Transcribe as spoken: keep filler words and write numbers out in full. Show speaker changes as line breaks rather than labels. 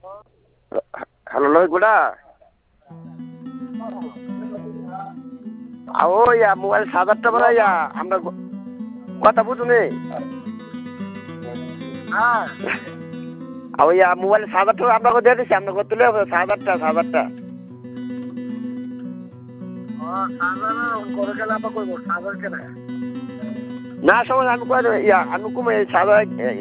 hello লোহিত গুড়া ও ইয়া mobile সাজারটা বলা ইয়া আমরা কথা বুঝুনি হ্যাঁ ইয়া মোবাইল সাজারটা আপনাকে দিয়ে দিচ্ছি আপনাকে তুলে হবে সাজারটা সাজারটা না সময় আমি কয়ে ইয়া আমি কমে সাজা